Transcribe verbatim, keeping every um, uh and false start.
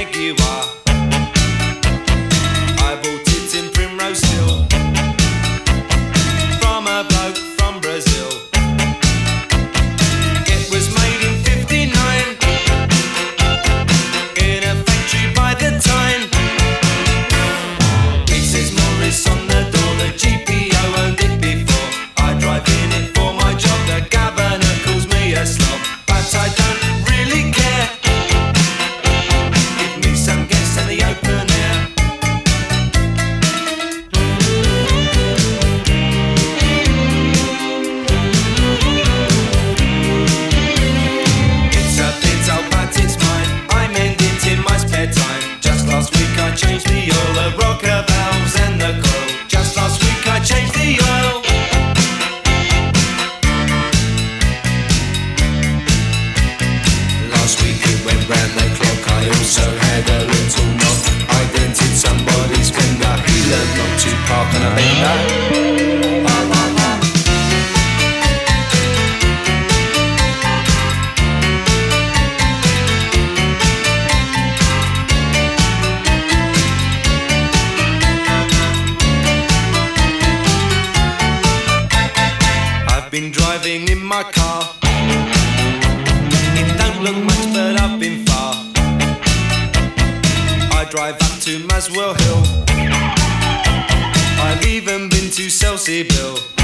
big you are. I bought it in Primrose Hill from a bloke from Brazil. It was made in fifty-nine in a factory by the Tyne. It says Morris on the door, the G P O owned it before. I drive in it for my job, the governor calls me a slob, but I don't really care. Give me some gas and the open air. It's a bit old but it's mine, I mend it in my spare time. Just last week I changed the oil, the rocker valves and the coil. Just last week I changed the oil. Last week it went round the clock, I also had a little knock. I dented somebody's finger, he learned not to park on a bender. Ah, ah, ah. I've been driving in my car. It don't look much, but I've been far. I drive up to Muswell Hill. I've even been to Selsey Bill.